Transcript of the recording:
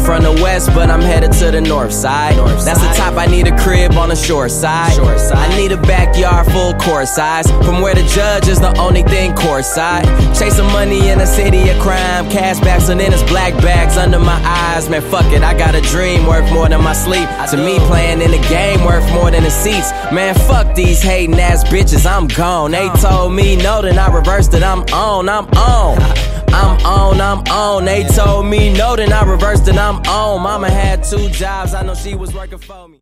from the west, but I'm headed to the north side. That's the top, I need a crib on the shore side. I need a backyard full court size, from where the judge is the only thing courtside. Chasing money in a city of crime, cash backs and then it's black bags under my eyes. Man, fuck it, I got a dream worth more than my sleep. To me, playing in the game worth more than the seats. Man, fuck these hating ass bitches, I'm gone. They told me no, then I reversed it, I'm on. They told me no, then I reversed it, I'm on. Mama had 2 jobs, I know she was working for me.